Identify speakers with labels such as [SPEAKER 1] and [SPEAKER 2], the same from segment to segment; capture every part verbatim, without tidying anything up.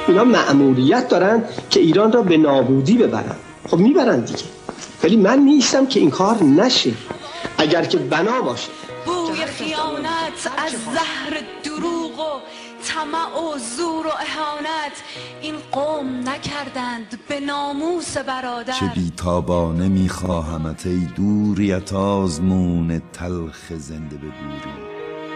[SPEAKER 1] اینا مأموریت دارن که ایران را به نابودی ببرن. خب میبرن دیگه، ولی من نیستم که این کار نشه. اگر که بنا باشه
[SPEAKER 2] بوی خیانت از زهر دروغ و طمع و زور و اهانت این قوم نکردند به ناموس برادر.
[SPEAKER 3] چه بیتابانه میخواهمت ای دوریت آزمون تلخ زنده به گوری.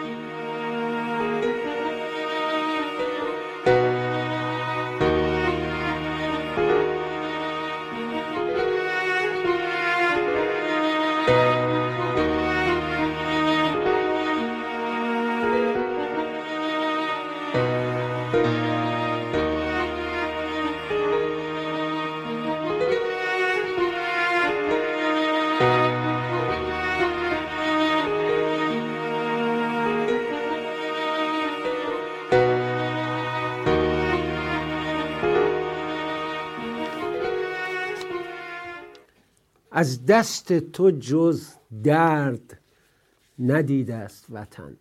[SPEAKER 4] از دست تو جز درد ندیده است وطن،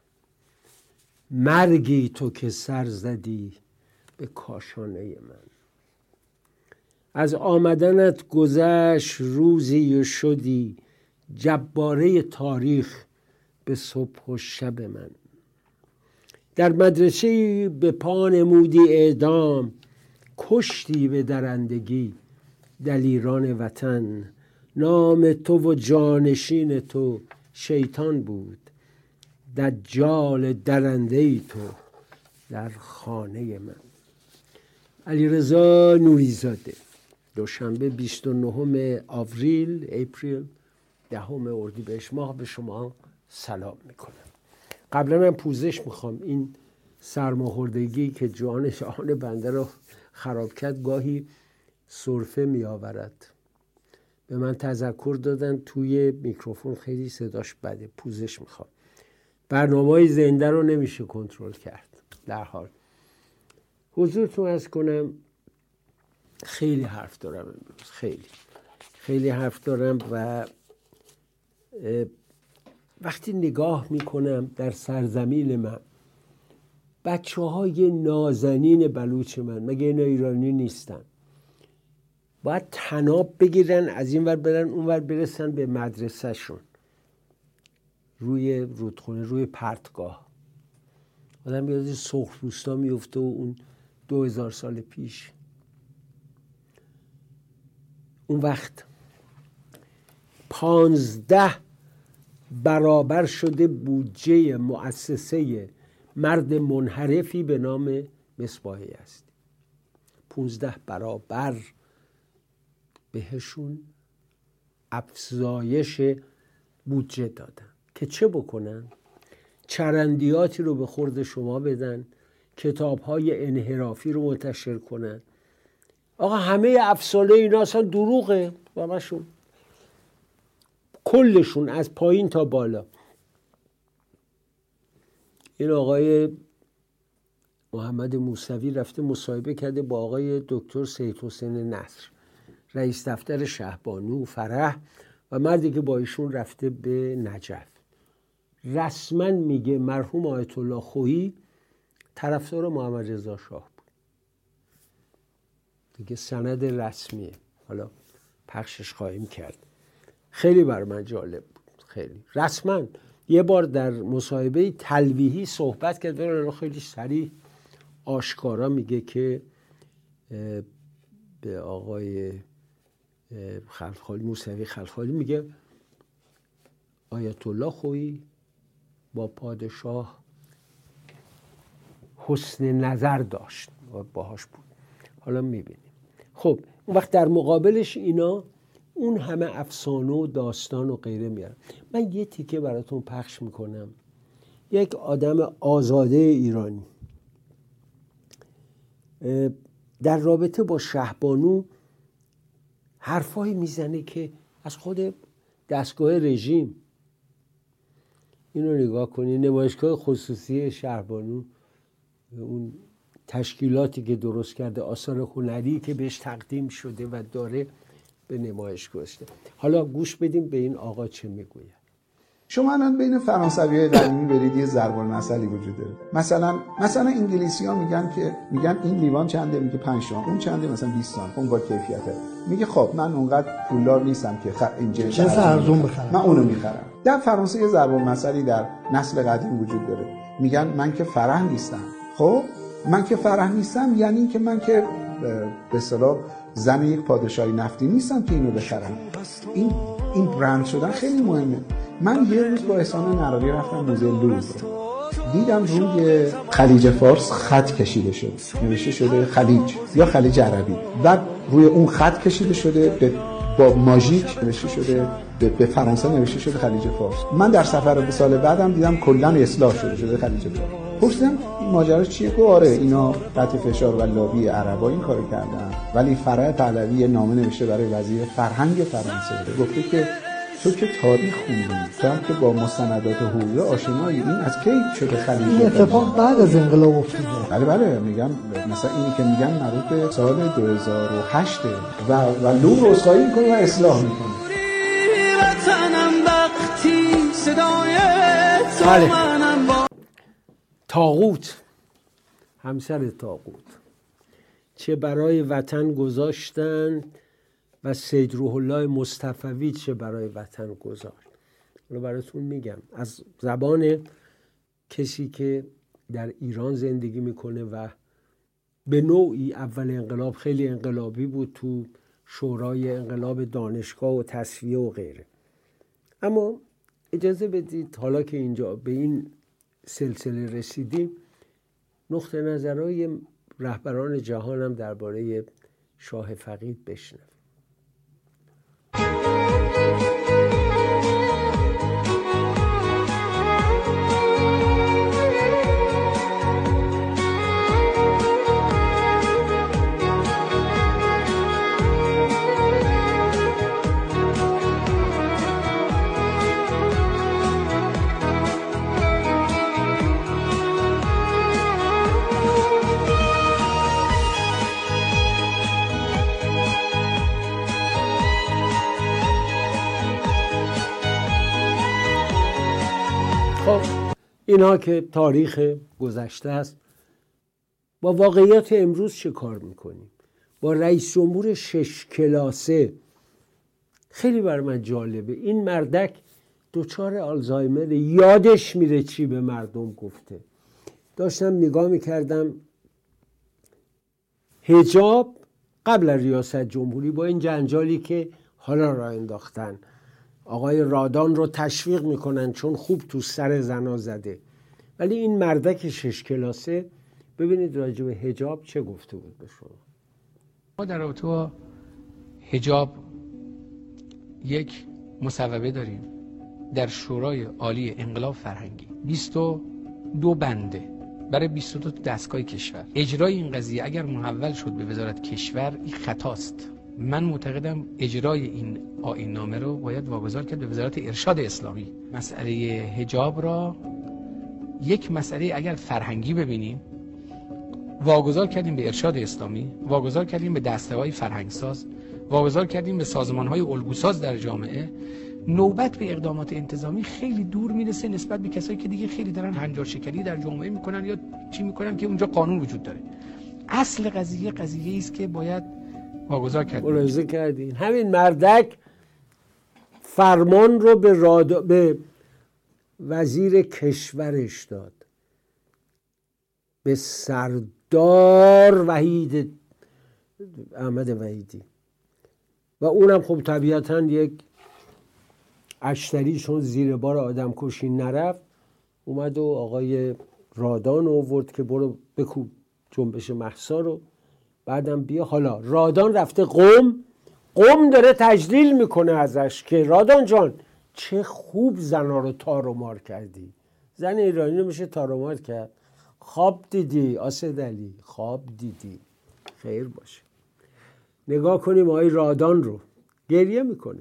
[SPEAKER 4] مرگی تو که سر زدی به کاشانه من. از آمدنت گذشت روزی و شدی جباره تاریخ به صبح و شب من. در مدرسه به پا نمودی اعدام، کشتی به درندگی دلیران وطن. نام تو و جانشین تو شیطان بود، دجال درنده تو در خانه من. علیرضا نوری‌زاده. دوشنبه بیست و نهم آوریل اپریل دهم اردیبهشت ماه به شما سلام میکنم. قبلا هم پوزش میخوام، این سرماخوردگی که جان جهان بنده رو خراب کرد گاهی سرفه میآورد. به من تذکر دادن توی میکروفون خیلی صداش بده، پوزش میخوام. برنامه‌های زنده رو نمیشه کنترل کرد. در حال حضورتون عرض کنم خیلی حرف دارم امروز، خیلی خیلی حرف دارم و وقتی نگاه میکنم در سرزمین من بچه های نازنین بلوچ من، مگه اینا ایرانی نیستن؟ باید طناب بگیرن از این ور برن اون ور برسن به مدرسه شون، روی رودخونه، روی پرتگاه. آدم یاد سرخپوستا میفته و اون دو هزار سال پیش. اون وقت پانزده برابر شده بودجه مؤسسه مرد منحرفی به نام مصباحی است. پانزده برابر بهشون افزایش بودجه دادن که چه بکنن؟ چرندیاتی رو به خورد شما بدن، کتاب‌های انحرافی رو منتشر کنن. آقا همه افسانه اینا اصلا دروغه، همشون، کلشون از پایین تا بالا. این آقای محمد موسوی رفته مصاحبه کرده با آقای دکتر سید حسین نصر، رئیس دفتر شهبانو فرح، و مردی که با ایشون رفته به نجف. رسما میگه مرحوم آیت الله خویی طرفدار محمد رضا شاه بود. دیگه سند رسمیه، حالا پخشش خواهیم کرد. خیلی بر من جالب بود، خیلی رسما یه بار در مصاحبه تلویحی صحبت کرد و خیلی صریح آشکارا میگه که به آقای خلخالی، موسوی خلخالی، میگه آیت الله خویی با پادشاه حسن نظر داشت و باهاش بود. حالا میبینیم. خب اون وقت در مقابلش اینا اون همه افسانه و داستان و غیره میارن. من یه تیکه براتون پخش میکنم. یک آدم آزاده ایرانی در رابطه با شهبانو حرفایی میزنه که از خود دستگاه رژیم. اینو نگاه کنی، نمایشگاه خصوصی شهبانو، اون تشکیلاتی که درست کرده، آثار هنری که بهش تقدیم شده و داره به نمایش گذاشته. حالا گوش بدیم به این آقا چه میگوید.
[SPEAKER 5] شما الان بین فرانسویای قدیمی برید یه ضرب المثلی وجود داره. مثلا مثلا انگلیسی‌ها میگن که میگن این لیوان چنده، میگه پنج تومن، اون چنده، مثلا بیست تومن، اون با کیفیته. میگه خب من اونقدر پولدار نیستم که خ... این جنس ارزون بخرم، من اونو میخرم. در فرانسه یه ضرب المثلی در نسل قدیم وجود داره، میگن من که فرح نیستم. خب من که فرح نیستم یعنی این که من که به اصطلاح زن یک پادشاهی نفتی نیستم که اینو بخرم. این این برند شدن خیلی مهمه. من یه روز با احسان نراری رفتم موزه لوور، دیدم روی خلیج فارس خط کشیده شده، نوشته شده خلیج یا خلیج عربی، بعد روی اون خط کشیده شده به با ماژیک نوشته شده به, به فرانسه نوشته شده خلیج فارس. من در سفر به سال بعدم دیدم کلا اصلاح شده شده خلیج فارس. پرسیدم این ماجرا چیه؟ گفت آره اینا تحت فشار و لابی عربا این کارو کردن، ولی فرح پهلوی نامه نوشته برای وزیر فرهنگ فرانسه، گفته که تو که تاریخ خوندی، تو هم که با مستندات حقوقی آشنایی، این از کی شده خلیج؟
[SPEAKER 6] این اتفاق بعد از انقلاب افتاده.
[SPEAKER 5] بله بله میگم مثلا اینی که میگن مربوط به سال دو هزار و هشت و و لوور رسخایی میکنه و اصلاح میکنه.
[SPEAKER 4] بله. طاغوت، همسر طاغوت چه برای وطن گذاشتن و سید روح الله مصطفوی چه برای وطن گذاشت. رو براتون میگم از زبان کسی که در ایران زندگی میکنه و به نوعی اول انقلاب خیلی انقلابی بود، تو شورای انقلاب دانشگاه و تصفیه و غیره. اما اجازه بدید حالا که اینجا به این سلسله رسیدیم نقطه نظرهای رهبران جهان هم درباره شاه فقید بشنویم. خب اینها که تاریخ گذشته است. با واقعیت امروز چه کار میکنیم؟ با رئیس جمهور شش کلاسه. خیلی بر من جالبه این مردک دچار آلزایمر، یادش میره چی به مردم گفته. داشتم نگاه میکردم حجاب قبل ریاست جمهوری با این جنجالی که حالا راه انداختن، آقای رادان رو تشویق میکنن چون خوب تو سر زنا زده، ولی این مردک شش کلاسه ببینید راجع به حجاب چه گفته بود به شما.
[SPEAKER 7] ما در رابطه با حجاب یک مصوبه داریم در شورای عالی انقلاب فرهنگی، بیست و دو بنده برای بیست و دو دستگاه کشور. اجرای این قضیه اگر محول شد به وزارت کشور این خطاست. من معتقدم اجرای این آیین نامه رو باید واگذار کرد به وزارت ارشاد اسلامی. مسئله حجاب را یک مسئله اگر فرهنگی ببینیم واگذار کردیم به ارشاد اسلامی، واگذار کردیم به دسته‌های فرهنگساز، واگذار کردیم به سازمان‌های الگوساز در جامعه. نوبت به اقدامات انتظامی خیلی دور میرسه نسبت به کسایی که دیگه خیلی دارن هنجار شکنی در جامعه میکنن یا چی میکنن که اونجا قانون وجود داره. اصل قضیه قضیه است که باید واگذار کردیم.
[SPEAKER 4] ملاحظه کردین همین مردک فرمان رو به, راد... به وزیر کشورش داد، به سردار وحید احمد وحیدی، و اونم خب طبیعتاً یک اشتری چون زیر بار آدم کشی نرفت اومد و آقای رادان آورد که برو بکوب جنبش مهسا رو، بعدم بیا. حالا رادان رفته قم، قم داره تجلیل میکنه ازش که رادان جان چه خوب زنا رو تار و مار کردی. زن ایرانی رو میشه تار و مار کرد؟ خواب دیدی آسد علی، خواب دیدی. خیر باشه. نگاه کنیم آقای رادان رو گریه میکنه.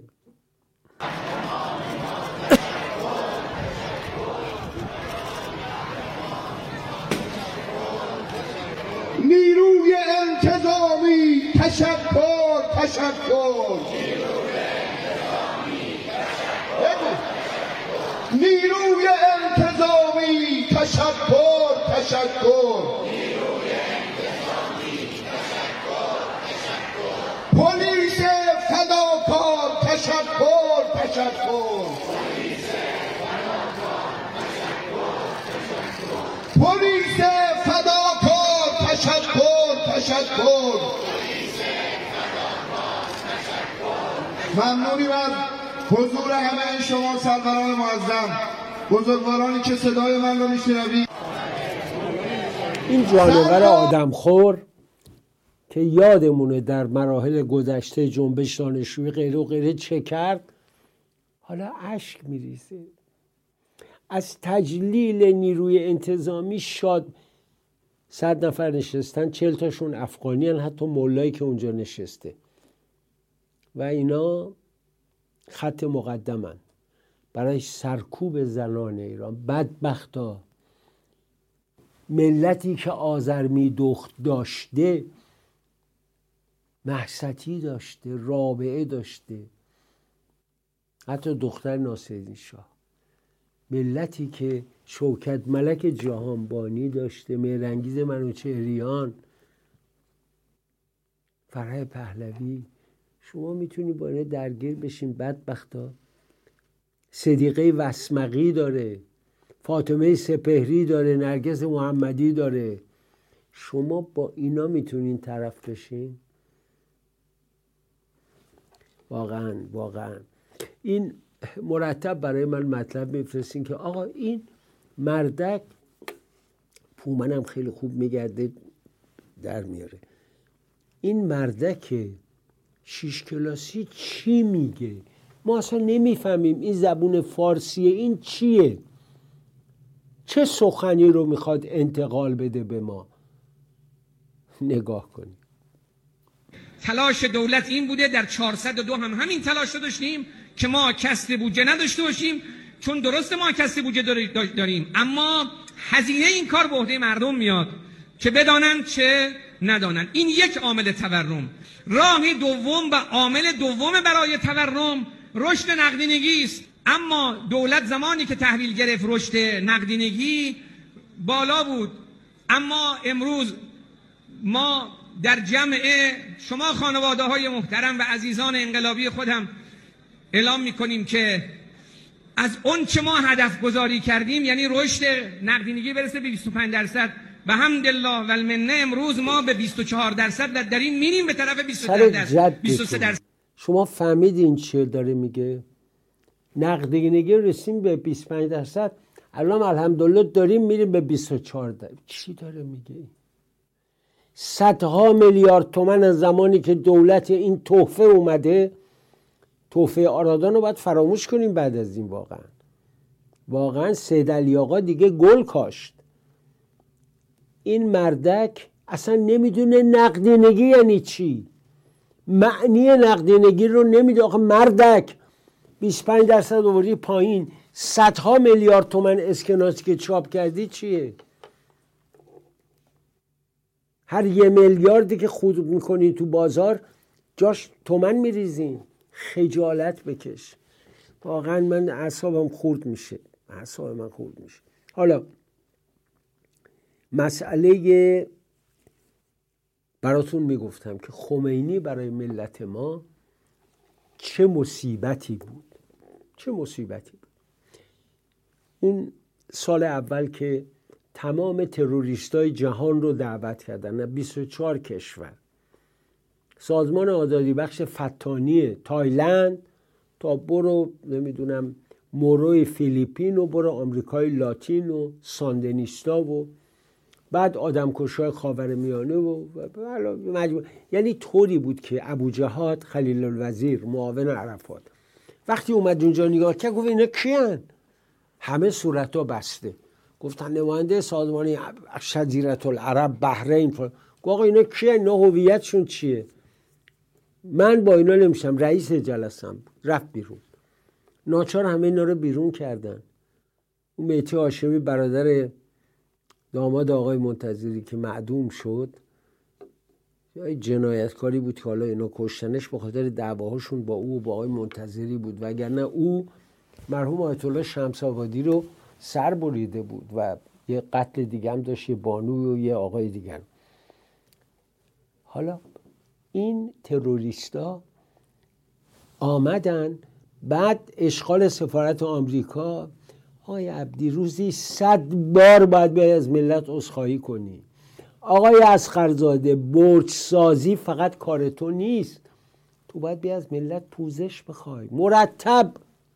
[SPEAKER 8] نیروی انتظامی تشکر تشکر نیروی تشکر پلیس فداکار تشکر تشکر پلیس فداکار تشکر تشکر ممنونیم از حضور همه شما سروران معظم، بزرگوارانی که صدای من رو میشنوید.
[SPEAKER 4] این جانور آدمخور که یادمونه در مراحل گذشته جنبش دانشجویی غیره و غیره چه کرد، حالا اشک میریزه. از تجلیل نیروی انتظامی شاد صد نفر نشستن، چهل تاشون افغانی هن، حتی مولایی که اونجا نشسته و اینا خط مقدمن برای سرکوب زنان ایران. بدبختا ملتی که آذرمیدخت داشته، مهستی داشته، رابعه داشته، حتی دختر ناصرالدین شاه، ملتی که شوکت ملک جهانبانی داشته، مهرانگیز منوچهریان، فرح پهلوی. شما میتونی با اینه درگیر بشین. بدبختا صدیقه وسمقی داره، فاطمه سپهری داره، نرگس محمدی داره. شما با اینا میتونین طرف بشین؟ واقعا واقعا این مرتب برای من مطلب میفرستین که آقا این مردک، پومنم خیلی خوب میگرده در میاره، این مردک شیش کلاسی چی میگه؟ ما اصلا نمیفهمیم این زبون فارسیه، این چیه؟ چه سخنی رو میخواد انتقال بده به ما؟ نگاه کنیم.
[SPEAKER 7] تلاش دولت این بوده، در چهارصد و دو هم همین تلاش رو داشتیم که ما کسر بودجه نداشته باشیم، چون درست ما کسر بودجه داریم اما هزینه این کار به عهده مردم میاد که بدانن چه ندانن. این یک عامل تورم. راه دوم و عامل دوم برای تورم رشد نقدینگی است. اما دولت زمانی که تحویل گرفت رشد نقدینگی بالا بود، اما امروز ما در جمع شما خانواده های محترم و عزیزان انقلابی خودم اعلام میکنیم که از اون چه ما هدف گذاری کردیم، یعنی رشد نقدینگی برسه به بیست و پنج درصد، به حمدالله و المنه امروز ما به بیست و چهار درصد داریم میریم به طرف بیست و سه درصد.
[SPEAKER 4] شما فهمیدین چه داره میگه؟ نقدینگی رسیم به بیست و پنج درصد، الان الحمدلله داریم میریم به بیست و چهار درصد. چی داره میگه؟ صدها میلیارد تومان از زمانی که دولت این تحفه اومده، تحفه آرادان رو باید فراموش کنیم بعد از این. واقعا واقعا سید علی آقا دیگه گل کاشت. این مردک اصلا نمیدونه نقدینگی یعنی چی، معنی نقدینگی رو نمیدونه. آخه مردک بیست و پنج درصد آوردی پایین، صدها میلیارد تومان اسکناسی که چاپ کردی چیه؟ هر یه میلیاردی که خود میکنی تو بازار جاش تومن میریزین. خجالت بکش. واقعا من اعصابم خورد میشه، اعصاب من خورد میشه. حالا مسئله براتون میگفتم که خمینی برای ملت ما چه مصیبتی بود، چه مصیبتی بود. اون سال اول که تمام تروریستای جهان رو دعوت کردن، بیست و چهار کشور، سازمان آزادی بخش فتانی تایلند تا برو نمیدونم موروی فیلیپین و برو آمریکای لاتین و ساندینیستا و بعد آدمکشای خاورمیانه و مجموع، یعنی طوری بود که ابوجهاد خلیل الوزیر معاون عرفات وقتی اومد اونجا نگاه کرد گفت اینا کیان؟ همه صورتها بسته، گفتن نماینده سازمان جزیره العرب بحرین. گفت آقا اینا کیه؟ اینا هویتشون چیه؟ من با اینا نمیشم. رئیس جلسم رفت بیرون، ناچار همه اینا رو بیرون کردن. اون مهدی هاشمی برادر داماد آقای منتظری که معدوم شد، یا جنایتکاری بود که حالا اینا کشتنش به خاطر دعواهاشون با او و با آقای منتظری بود، وگرنه او مرحوم آیت الله شمس آبادی رو سر بریده بود و یه قتل دیگه هم داشت، یه بانوی و یه آقای دیگر. حالا این تروریستا آمدن بعد اشغال سفارت آمریکا. آقای عبدی روزی صد بار باید بیای از ملت عذرخواهی کنی. آقای اصغرزاده برج سازی فقط کار تو نیست، تو باید بیای از ملت پوزش بخوای مرتب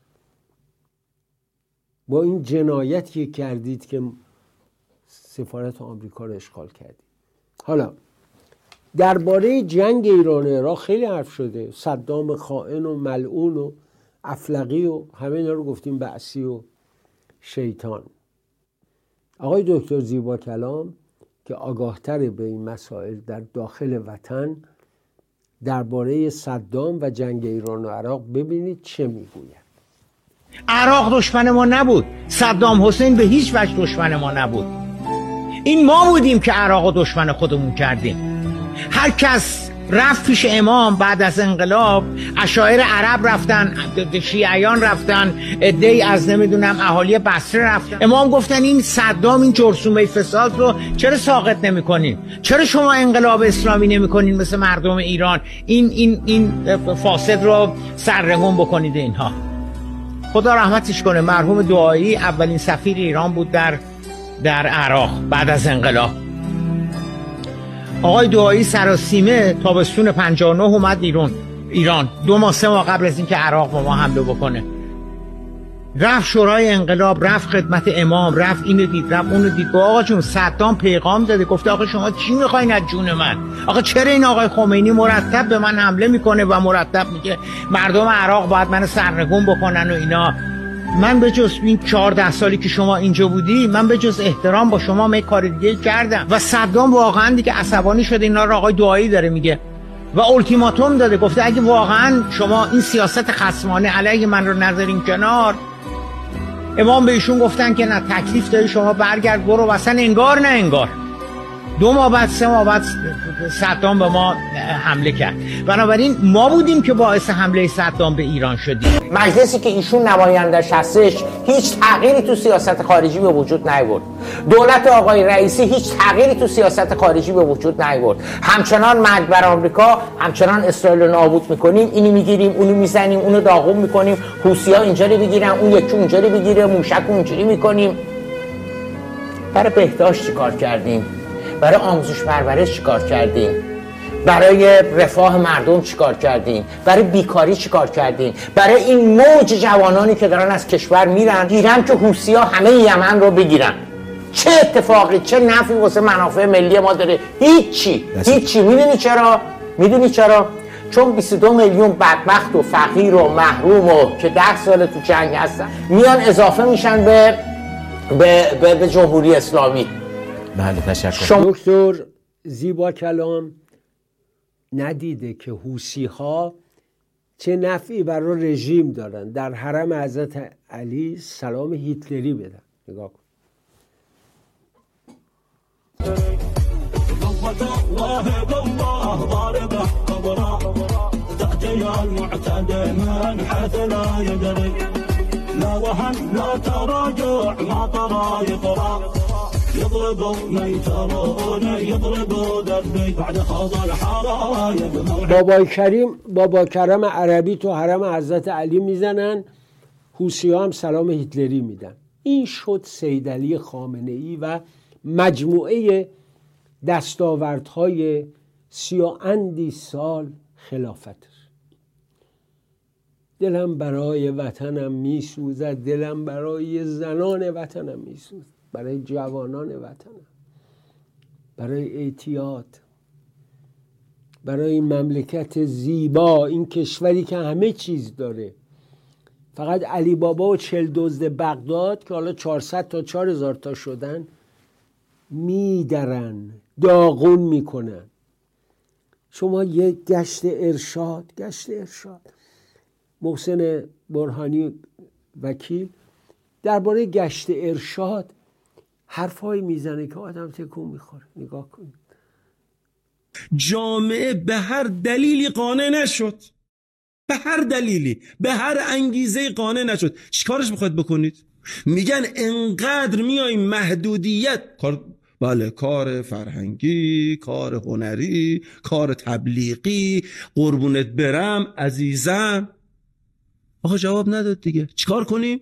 [SPEAKER 4] با این جنایتی که کردید که سفارت آمریکا رو اشغال کردید. حالا درباره جنگ ایران و عراق خیلی حرف شده، صدام خائن و ملعون و افلقی و همه اینا رو گفتیم، بعثی و شیطان. آقای دکتر زیبا کلام که آگاهتر به این مسائل در داخل وطن درباره صدام و جنگ ایران و عراق ببینید چه میگوید.
[SPEAKER 9] عراق دشمن ما نبود، صدام حسین به هیچ وجه دشمن ما نبود. این ما بودیم که عراق و دشمن خودمون کردیم. هر کس رفت پیش امام بعد از انقلاب، اشاعره عرب رفتن، شیعیان رفتن، عده‌ای از نمیدونم اهالی بصره رفتن. امام گفتن این صدام، این جرثومه فساد رو چرا ساقط نمی‌کنین؟ چرا شما انقلاب اسلامی نمی‌کنین مثل مردم ایران؟ این این این فاسد رو سرنگون بکنید. اینها خدا رحمتش کنه، مرحوم دعایی اولین سفیر ایران بود در در عراق بعد از انقلاب. آقای دعایی سراسیمه تابستون پنجاه و نه اومد ایران ایران دو ماه سه ماه قبل از اینکه عراق با ما حمله بکنه. رفت شورای انقلاب، رفت خدمت امام، رفت اینو دید، رفت اونو دید. آقا جون صدام پیغام داده، گفته آقا شما چی میخواین از جون من؟ آقا چرا این آقای خمینی مرتب به من حمله میکنه و مرتب میگه مردم عراق باید منو سرنگون بکنن و اینا؟ من به جز این چهارده سالی که شما اینجا بودی، من به جز احترام با شما می کار دیگه کردم. و صدام واقعا دیگه عصبانی شده، اینا رو آقای دعایی داره میگه و التیماتوم داده، گفته اگه واقعا شما این سیاست خصمانه علیه من رو نذارین کنار. امام به ایشون گفتن که نه، تکلیف داری شما برگرد برو. و اصلا انگار نه انگار دو ماه بعد سه ماه بعد صدام به ما حمله کرد. بنابراین ما بودیم که باعث حمله صدام به ایران شدیم.
[SPEAKER 10] مجلسی که ایشون نمایندش هستش هیچ تغییری تو سیاست خارجی به وجود نیاورد. دولت آقای رئیسی هیچ تغییری تو سیاست خارجی به وجود نیاورد. همچنان مرگ بر آمریکا، همچنان اسرائیل رو نابود میکنیم، اینو میگیریم اونو میزنیم، اونو داغون میکنیم، حوثی‌ها اینجوری بگیرن اون یکی اونجوری بگیره، موشک اونجوری میکنیم. برای بهداشت چیکار کردیم؟ برای آموزش پرورش چیکار کردیم؟ برای رفاه مردم چیکار کردیم؟ برای بیکاری چیکار کردیم؟ برای این موج جوانانی که دارن از کشور میرن، گیرن که حوثی‌ها همه یمن رو بگیرن. چه اتفاقی، چه نفعی واسه منافع ملی ما داره؟ هیچی. هیچی. میدونی چرا؟ میدونی چرا؟ چون بیست و دو میلیون بدبخت و فقیر و محروم و که ده سال تو جنگ هستن میان اضافه میشن به به به, به جمهوری اسلامی.
[SPEAKER 4] بله تشکر. دکتر زیبا کلام ندیده که حوثی‌ها چه نفعی برای رژیم دارن؟ در حرم حضرت علی سلام هیتلری بدن. نگاه کن. بابا کریم بابا کرم عربی تو حرم حضرت علی میزنن، حوثی‌ها هم سلام هیتلری میدن. این شد سیدعلی خامنه‌ای و مجموعه دستاوردهای سی و اندی سال خلافتش. دلم برای وطنم میسوزد، دلم برای زنان وطنم میسوزد، برای جوانان وطنم، برای اعتیاد، برای این مملکت زیبا، این کشوری که همه چیز داره. فقط علی بابا و چل دزد بغداد که حالا چهارصد تا چهار هزار تا شدن میدرن، داغون میکنن. شما یک گشت ارشاد گشت ارشاد محسن برهانی وکیل درباره گشت ارشاد حرفایی میزنه که آدم تکون میخوره. نگاه کنید.
[SPEAKER 11] جامعه به هر دلیلی قانع نشد، به هر دلیلی، به هر انگیزه قانع نشد. چیکارش میخواید بکنید؟ میگن انقدر میایم محدودیت کار، بله، کار فرهنگی، کار هنری، کار تبلیغی، قربونت برم عزیزم. آقا جواب نداد دیگه. چیکار کنیم؟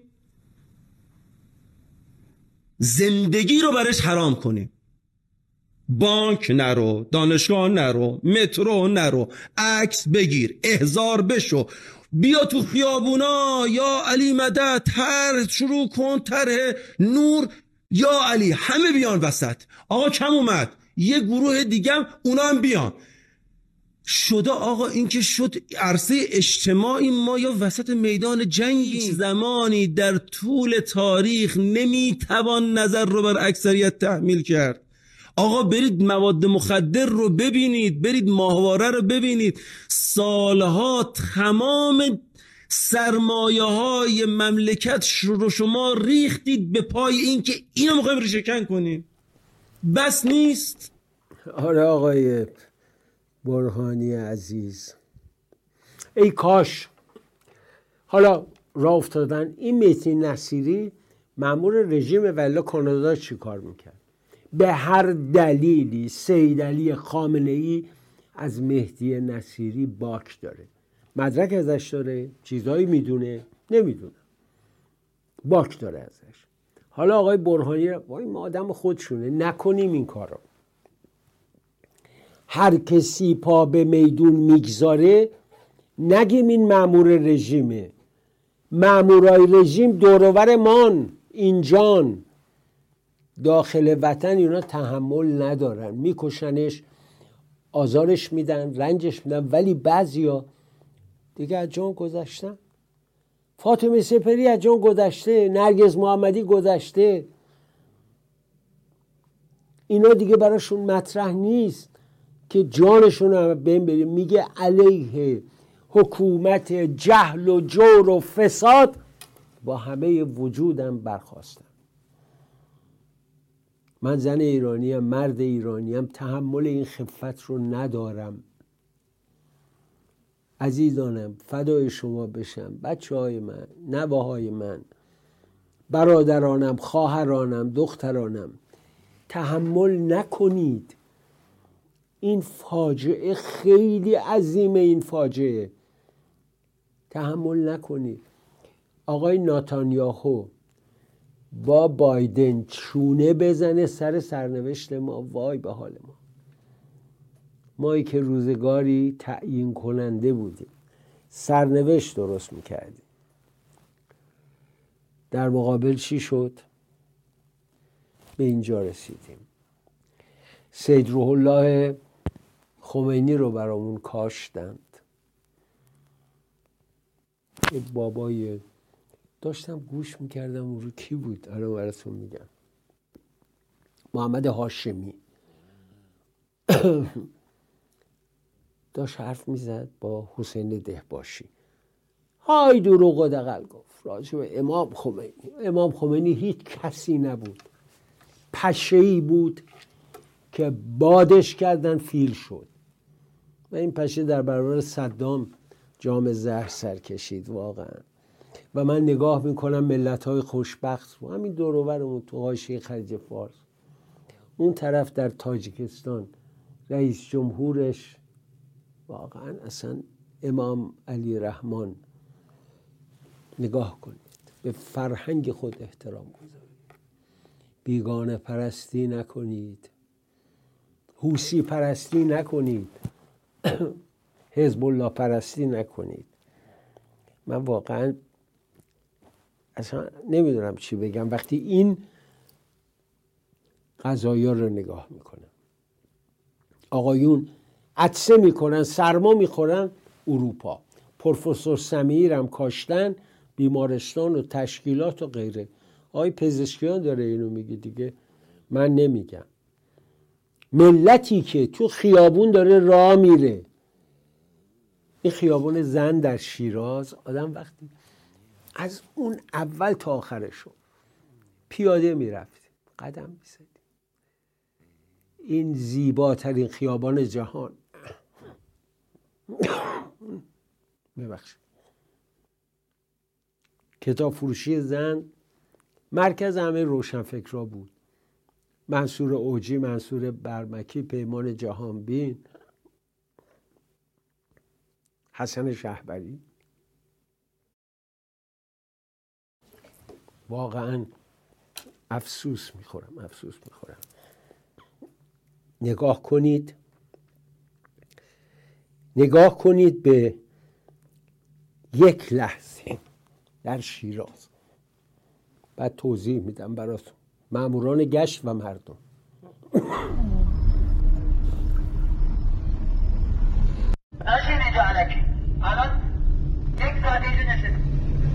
[SPEAKER 11] زندگی رو برش حرام کنیم. بانک نرو، دانشگاه نرو، مترو نرو، عکس بگیر، احضار بشو، بیا تو خیابونا یا علی مدد، طرح شروع کن، طرح نور یا علی، همه بیان وسط. آقا کم اومد، یه گروه دیگه اونا هم بیان. شده آقا این که شد عرصه اجتماعی ما یا وسط میدان جنگی. زمانی در طول تاریخ نمیتوان نظر رو بر اکثریت تحمیل کرد. آقا برید مواد مخدر رو ببینید، برید ماهواره رو ببینید، سالها تمام سرمایه های مملکت رو شما ریختید به پای این که اینو میخوایم ریشه‌کن کنیم. بس نیست؟
[SPEAKER 4] آره آقای برهانی عزیز، ای کاش حالا راه افتادن این مهدی نصیری مأمور رژیم ولی کانادا چی کار میکرد؟ به هر دلیلی سید علی خامنه‌ای از مهدی نصیری باک داره، مدرک ازش داره، چیزایی میدونه، نمیدونه، باک داره ازش. حالا آقای برهانی وای ما آدم خودشونه، نکنیم این کارو. هر کسی پا به میدون میگذاره نگیم این مأمور رژیمه. مأمورای رژیم دوروبر مان اینجان، داخل وطن اینا تحمل ندارن، میکشنش، آزارش میدن، رنجش میدن، ولی بعضیا دیگه از جان گذشتن. فاطمه سپری از جان گذشته، نرگس محمدی گذشته، اینا دیگه براشون مطرح نیست که جانشون رو بین بریم. میگه علیه حکومت جهل و جور و فساد با همه وجودم برخواستم. من زن ایرانیم، مرد ایرانیم، تحمل این خفت رو ندارم. عزیزانم فدای شما بشم، بچه های من، نوه های من، برادرانم، خواهرانم، دخترانم، تحمل نکنید. این فاجعه خیلی عظیمه، این فاجعه تحمل نکنید. آقای ناتانیاهو با بایدن چونه بزنه سر سرنوشت ما، وای به حال ما. مایی که روزگاری تعیین کننده بودیم، سرنوشت درست میکردیم، در مقابل چی شد؟ به اینجا رسیدیم. سید روح الله خمینی رو برامون کاشتند. یه بابای داشتم گوش میکردم، اون رو کی بود؟ الان براتون میگم. محمد هاشمی داشت حرف میزد با حسین دهباشی، های دروغ و دغل گفت راجع به امام خمینی. امام خمینی هیچ کسی نبود، پشه‌ای بود که بادش کردن فیل شد و این پشه در برابر صدام جام زهر سر کشید واقعا. و من نگاه میکنم ملت‌های خوشبخت و همین دور و برمون تو حاشیه خلیج فارس، اون طرف در تاجیکستان رئیس جمهورش واقعا اصلا امام علی رحمان. نگاه کنید، به فرهنگ خود احترام گذارید، بیگانه پرستی نکنید، حوسی پرستی نکنید، حزب الله پرستی نکنید. من واقعا اصلا نمیدونم چی بگم وقتی این قضایا رو نگاه میکنم. آقایون عطسه میکنن، سرما میخورن اروپا، پروفسور سمیعی هم کاشتن، بیمارستان و تشکیلات و غیره. آقای پزشکیان داره اینو میگه دیگه، من نمیگم. ملتی که تو خیابون داره راه میره، این خیابون زن در شیراز، آدم وقتی از اون اول تا آخرشو پیاده میرفت، قدم میزد، این زیباترین خیابان جهان. ببخشید، کتاب فروشی زن مرکز همه روشنفکرها بود. منصور اوجی، منصور برمکی، پیمان جهانبین، حسن شهبری. واقعا افسوس میخورم افسوس میخورم نگاه کنید نگاه کنید به یک لحظه در شیراز. بعد توضیح میدم براتون. ماموران گشت و مردم.
[SPEAKER 12] نشین اینجا علکی. الان یک ساعت اینجا نشین.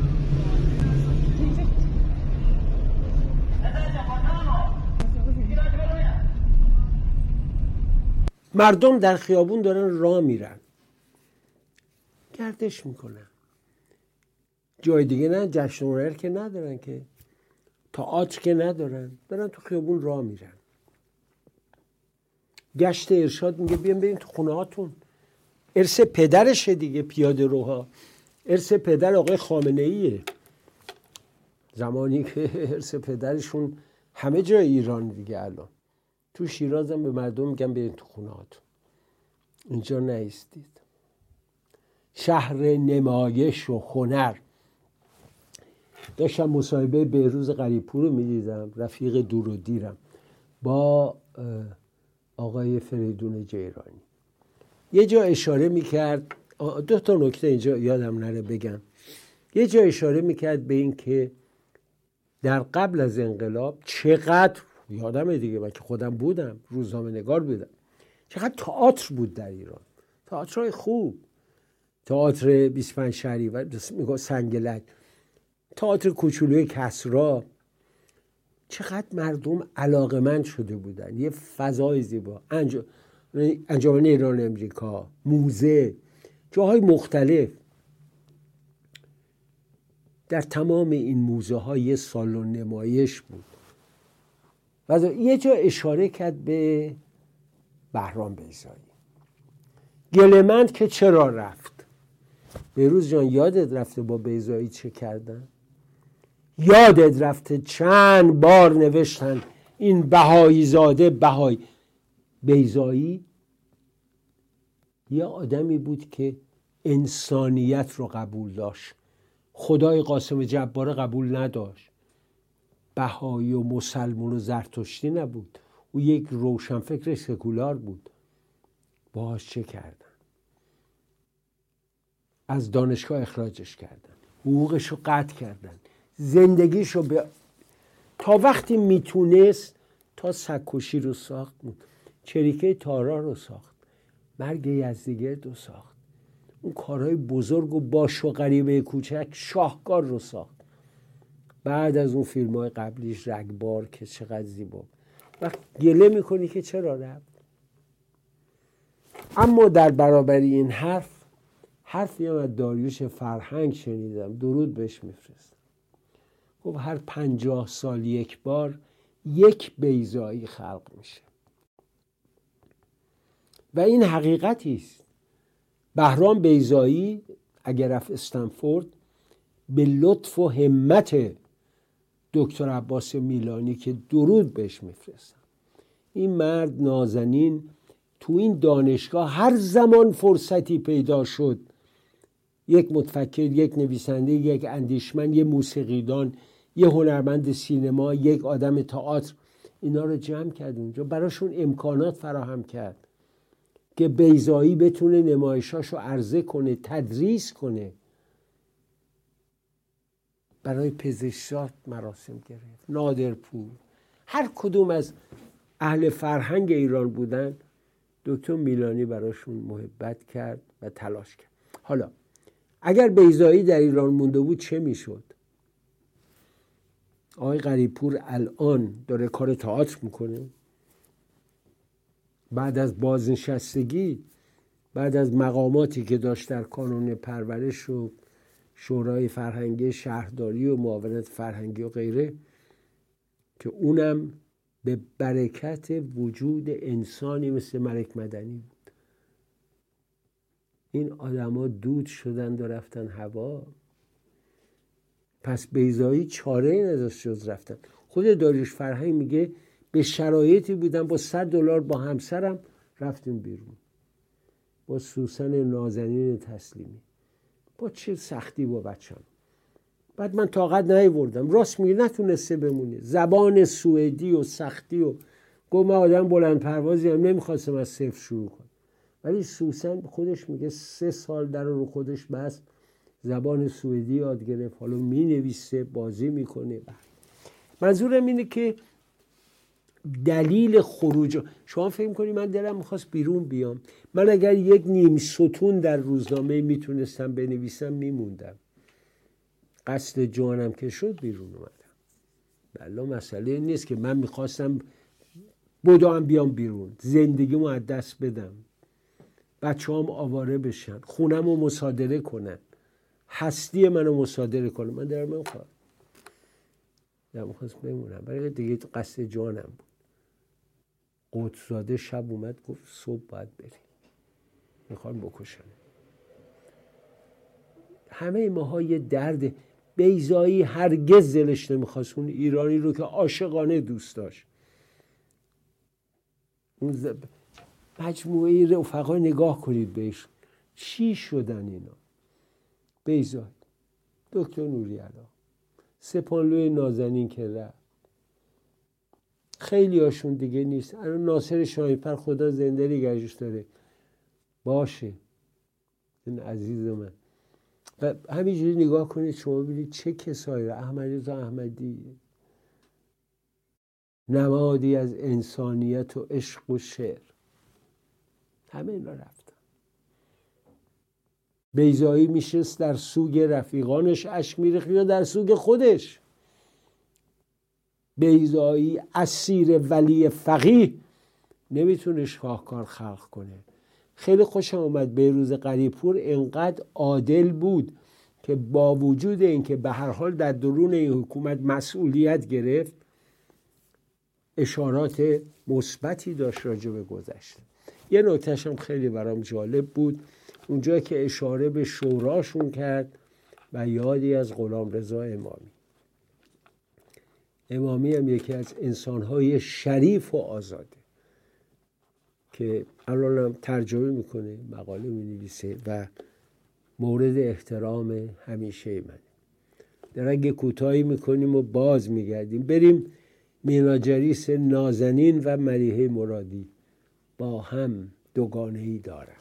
[SPEAKER 4] مردم در خیابون دارن راه میرن، گردش میکنن، جای دیگه نه، جشن و هنر که ندارن، که تئاتر که ندارن، دارن تو خیابون راه میرن. گشت ارشاد میگه بیان بریم تو خونه هاتون. ارث پدرشه دیگه، پیاده روها ارث پدر آقای خامنه ایه، زمانی که ارث پدرشون همه جای ایران دیگه. الان تو شیراز هم به مردم میگن بریم تو خونه هاتون، اینجا نایستید. شهر نمایش و هنر. داشتم مصاحبه بهروز غریبپور رو میدیدم، رفیق دور و دیرم، با آقای فریدون جیرانی. یه جا اشاره میکرد، دو تا نکته اینجا یادم نره بگم. یه جا اشاره میکرد به این که در قبل از انقلاب چقدر، یادمه دیگه من که خودم بودم، روزنامه نگار بودم، چقدر تئاتر بود در ایران. تئاترهای خوب، تئاتر بیست و پنج شهریور، میگه سنگلک، تئاتر کوچولوی کسری. چقدر مردم علاقمند شده بودن. یه فضای زیبا. انجام انجمن ایران امریکا، موزه، جاهای مختلف. در تمام این موزه ها یه سالن نمایش بود. و یه جا اشاره کرد به بهرام بیضایی. گله‌مند که چرا رفت. بهروز جان یادت رفته با بیضایی چه کردن؟ یادت رفته چند بار نوشتن این بهایی زاده بهایی. بیضایی یه آدمی بود که انسانیت رو قبول داشت، خدای قاسم جبار قبول نداشت، بهایی و مسلمان و زرتشتی نبود، او یک روشنفکر سکولار بود. باهاش چه کردن؟ از دانشگاه اخراجش کردن، حقوقش رو قطع کردن، زندگیش رو به... تا وقتی میتونست تا سگ‌کشی رو ساخت، چریکه تارا رو ساخت، مرگ یزدگرد رو ساخت، اون کارهای بزرگ و باش و غریبه کوچک شاهکار رو ساخت. بعد از اون فیلم های قبلیش رگبار که چقدر زیبا. وقت گله میکنی که چرا رفت. اما در برابر این حرف حرفی هم از داریوش فرهنگ شنیدم، درود بهش میفرستم. گفت هر پنجاه سال یک بار یک بیضایی خلق میشه و این حقیقتی است. بهرام بیضایی اگر رفت استنفورد به لطف و همت دکتر عباس میلانی که درود بهش میفرستم، این مرد نازنین تو این دانشگاه هر زمان فرصتی پیدا شد، یک متفکر، یک نویسنده، یک اندیشمند، یک موسیقیدان، یک هنرمند سینما، یک آدم تئاتر، اینا رو جمع کرد اونجا، براشون امکانات فراهم کرد که بیضایی بتونه نمایشاشو عرضه کنه، تدریس کنه. برای پزشک‌ها مراسم گرفت، نادرپور، هر کدوم از اهل فرهنگ ایران بودن دکتر میلانی براشون محبت کرد و تلاش کرد. حالا اگر بیضایی در ایران مونده بود چه میشد؟ آقای غریبپور الان داره کار تئاتر میکنه، بعد از بازنشستگی، بعد از مقاماتی که داشت در کانون پرورش و شورای فرهنگی شهرداری و معاونت فرهنگی و غیره، که اونم به برکت وجود انسانی مثل ملک مدنی بود. این آدما دود شدن و رفتن هوا. پس بیضایی چاره این نداشت جز رفتن. خود داریوش فرهنگ میگه به شرایطی بودم با صد دلار با همسرم رفتیم بیرون، با سوسن نازنین تسلیمی، با چه سختی با بچم. بعد من طاقت نیاوردم، راست میگه نتونسته بمونه، زبان سوئدی و سختی و گفت من آدم بلند پروازی هم نمیخواستم از صفر شروع کنم. ولی سوسن خودش میگه سه سال در رو خودش بس زبان سوئدی یاد گرفت، حالا مینویسه، بازی میکنه. منظورم اینه که دلیل خروج، شما فکر میکنی من دلم میخواست بیرون بیام، من اگر یک نیم ستون در روزنامه میتونستم بنویسم میموندم. قصد جانم که شد بیرون اومدم. بلا مسئله نیست که من میخواستم بدوام بیام بیرون، زندگیمو از دست بدم، بچه هم آواره بشن، خونم رو مصادره کنن، هستی منو مصادره کنن. من دارم نمیخوام دارم میخواست بمونم، برای دیگه قصد جانم بود. قدسزاده شب اومد گفت صبح باید بری، میخوام بکشن. همه ماها یه درد. بیضایی هرگز دلش نمیخواست اون ایرانی رو که عاشقانه دوست داشت. اون ز... مجموعه رفقا نگاه کنید بهش چی شدن اینا. بیضایی، دکتر نوری‌علا، سپانلوی نازنین که رفت، خیلی هاشون دیگه نیست. الان ناصر شاهین‌فر خدا زنده نگهش داره، باشه این عزیز من. و همینجوری نگاه کنید شما ببینید چه کسایی را، احمدرضا احمدی نمادی از انسانیت و عشق و شعر، همه اینا رفتن. بیضایی میشست در سوگ رفیقانش اشک میریخت یا در سوگ خودش. بیضایی اسیر ولی فقیه نمیتونه شاهکار خلق کنه. خیلی خوشم اومد بیروز قریب‌پور انقدر عادل بود که با وجود اینکه به هر حال در درون این حکومت مسئولیت گرفت، اشارات مثبتی داشت راجع به گذشته. یه نکتهش هم خیلی برام جالب بود، اونجا که اشاره به شوراشون کرد و یادی از غلامرضا امامی. امامی هم یکی از انسان‌های شریف و آزاده که الان هم ترجمه میکنه، مقاله مینویسه و مورد احترام همیشه منه. درنگ کوتاهی میکنیم و باز میگردیم. بریم میناجریس نازنین و ملیحه مرادی با هم دوگانه‌ای دارن.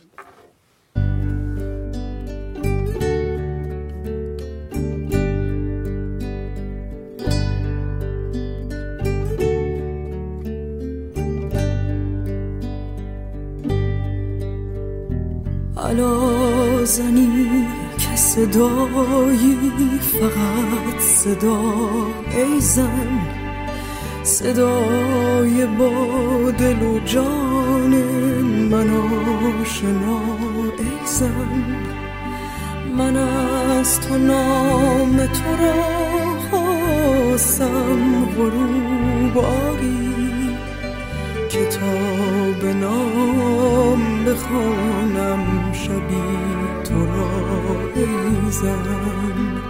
[SPEAKER 13] علا زنی که صدایی فقط صدا، ای زن صدای با دل و جان من آشنا، ای زن من از تو نام تو را خواستم غروب آری، کتاب نام بخوانم شبی تو را، ای زن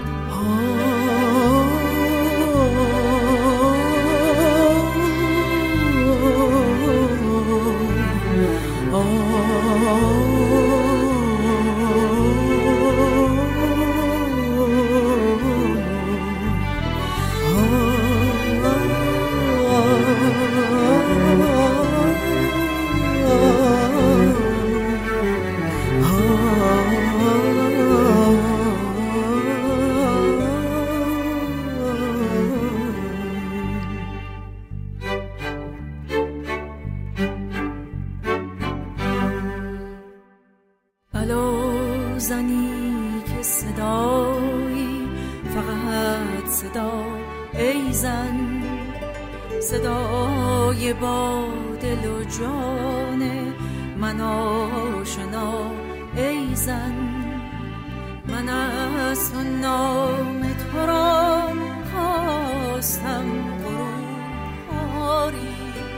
[SPEAKER 13] صدای با دل و جان من آشنا، ای زن من از تو نام تو را خواستم غروب آری،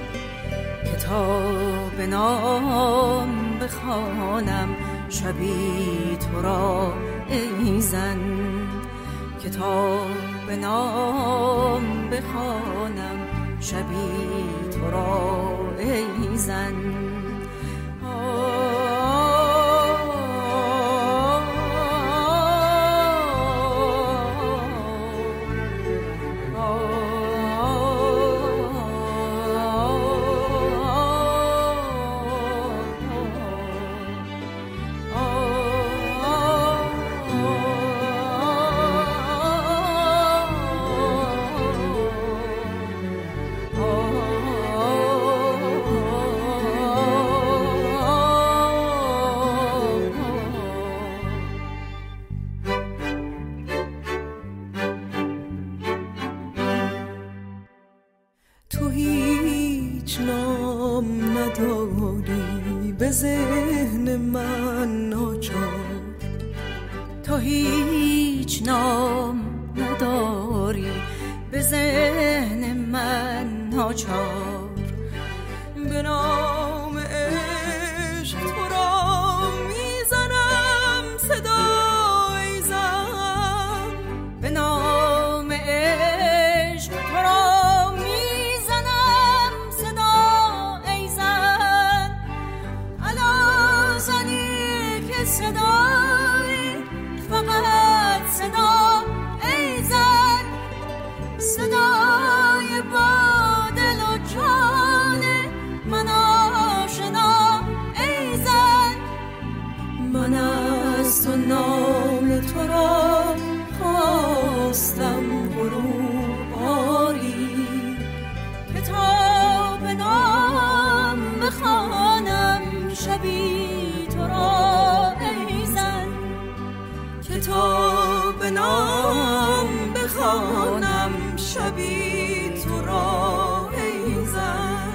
[SPEAKER 13] کتاب نام بخوانم شبی تو را، ای زن کتاب نام بخوانم شبی تو را ای زن. تو هیچ نام نداری به ذهن من ناچار، تو هیچ نام نداری به ذهن من ناچار. به نام عشق تو را میزنم صدای زن، به نام عشق تو را صدای فقط صدا ای زن، صدای با دل و جان من آشنا ای زن. من از تو نام تو را خواستم غروب آری، کتاب نام بخوانم شبی تو را کتاب نام بخوانم شبی تو را ای زن.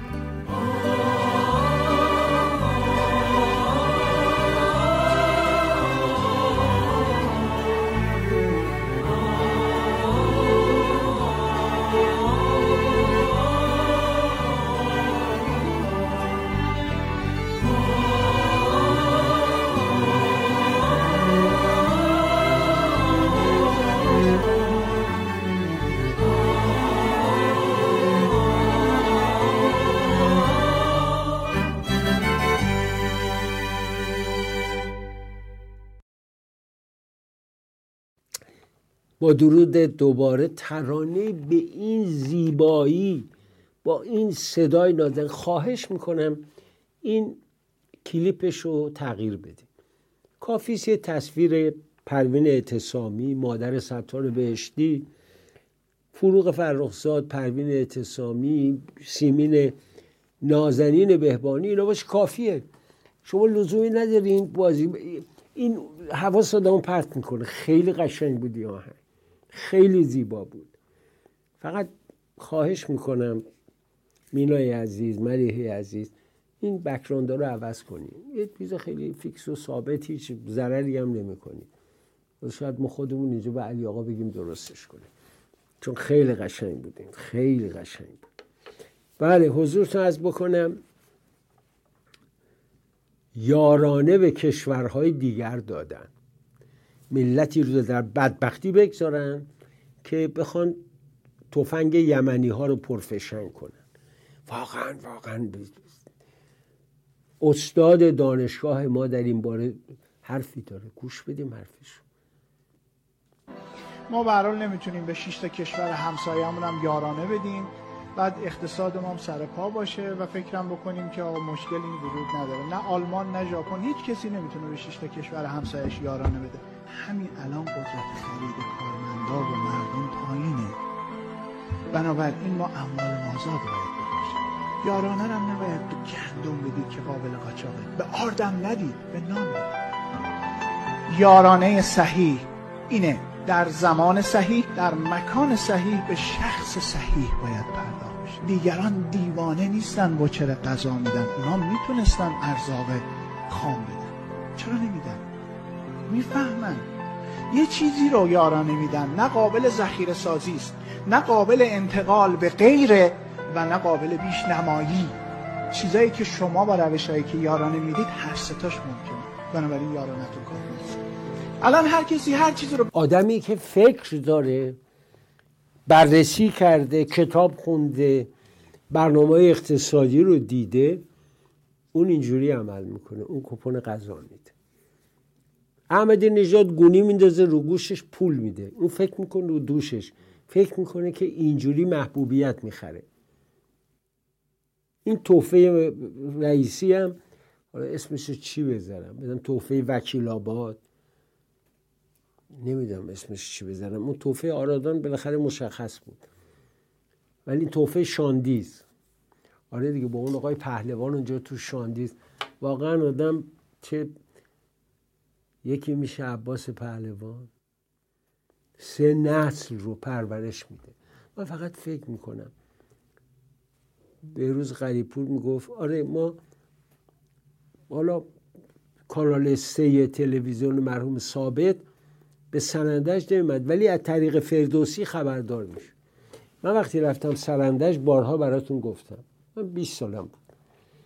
[SPEAKER 4] با درود دوباره ترانه به این زیبایی با این صدای نازن. خواهش میکنم این کلیپش رو تغییر بدید. کافیست یه تصویر پروین اعتصامی، مادر ستار بهشتی، فروغ فرخزاد، پروین اعتصامی، سیمین نازنین بهبانی، اینا باشه کافیه. شما لزومی ندارین بازی این هوا صدامو پرت میکنه. خیلی قشنگ بود آهنگ، خیلی زیبا بود. فقط خواهش میکنم مینای عزیز، ملیحه عزیز، این بک‌گراندها رو عوض کنیم. یه چیز خیلی فیکس و ثابت، هیچ ضرری هم نمی‌کنیم. شاید ما خودمون اینجا به علی آقا بگیم درستش کنیم، چون خیلی قشنگ بودیم، خیلی قشنگ بود. بله، حضورتون عرض بکنم یارانه به کشورهای دیگر دادن، ملتی رو در بدبختی بگذارن که بخوان تفنگ یمنی ها رو پرفشنگ کنن. واقعا واقعا استاد دانشگاه ما در این باره حرفی داره، گوش بدیم حرفش.
[SPEAKER 14] ما به هر حال نمیتونیم به شش تا کشور همسایه‌مون هم یارانه بدیم، بعد اقتصادمون هم سر پا باشه و فکرم بکنیم که آقا مشکل این وجود نداره. نه آلمان نه ژاپن، هیچ کسی نمیتونه به شش تا کشور همسایه‌اش یارانه بده. همین الان قدرت خرید کارمندا و مردم پایینه، بنابراین ما اموال مازاد باید بکنیم. یارانه رو نباید به گندم بدید که قابل قاچاقه، به آردم ندید، به نام بدید. یارانه صحیح اینه، در زمان صحیح، در مکان صحیح، به شخص صحیح باید پرداخت بشه. دیگران دیوانه نیستن وچر غذا میدن، اونا میتونستن ارزاق خام بدن، چرا نمیدن؟ میفهمن یه چیزی رو یارانه میدن، نه قابل ذخیره سازی است، نه قابل انتقال به غیره و نه قابل بیش نمایی. چیزایی که شما با روشایی که یارانه میدید هر ستاش ممکنه، بنابراین یارانتون کار نیست. الان هر کسی هر چیزی رو،
[SPEAKER 4] آدمی که فکر داره، بررسی کرده، کتاب خونده، برنامه اقتصادی رو دیده، اون اینجوری عمل میکنه، اون کوپن غذا میده. احمدی نژاد گونی میندازه رو گوشش پول میده، اون فکر میکنه رو دوشش، فکر میکنه که اینجوری محبوبیت میخره. این تحفه رئیسی هم اسمش چی بذارم؟ بذارم تحفه وکیل آباد، نمیدونم اسمش چی بذارم. اون تحفه آرادان بالاخره مشخص بود، ولی این تحفه شاندیز، آره دیگه، با اون آقای پهلوان اونجا تو شاندیز. واقعا آدم چه، یکی میشه عباس پهلوان، سه نسل رو پرورش میده. من فقط فکر میکنم بهروز غریبپور میگفت آره ما حالا کانال سه تلویزیون مرحوم ثابت به سرندج نمیمد، ولی از طریق فردوسی خبردار میشه. من وقتی رفتم سرندج بارها براتون گفتم، من بیست سالم بود،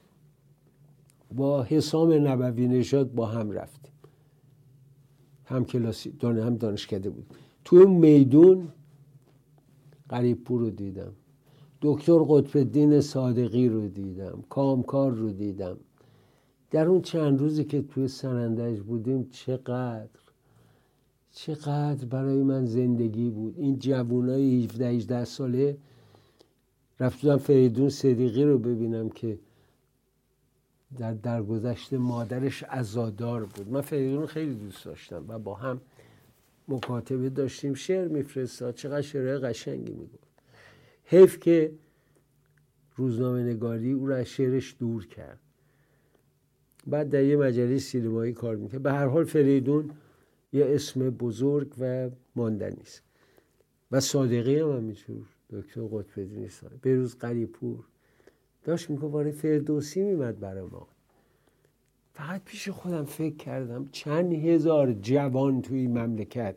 [SPEAKER 4] با حسام نبوی نژاد با هم رفتیم، هم کلاسی دانه هم دانشکده بود. توی میدون غریبپور رو دیدم، دکتر قطب الدین صادقی رو دیدم، کامکار رو دیدم. در اون چند روزی که توی سرندج بودیم چقدر چقدر برای من زندگی بود. این جوانای هفده هجده ساله، رفتم فریدون صدیقی رو ببینم که در درگذشت مادرش عزادار بود. من فریدون رو خیلی دوست داشتم و با هم مکاتبه داشتیم، شعر میفرستاد، چقدر شعرهای قشنگی میگفت. حیف که روزنامه نگاری او رو از شعرش دور کرد. بعد در یه مجله سینمایی کار میکرد. به هر حال فریدون یه اسم بزرگ و ماندنی است. و صادقی هم همینطور، دکتر قطب الدین صادقی. بهروز غریبپور داشت میگه وارد فردوسی میمد برای ما. فقط پیش خودم فکر کردم چند هزار جوان توی این مملکت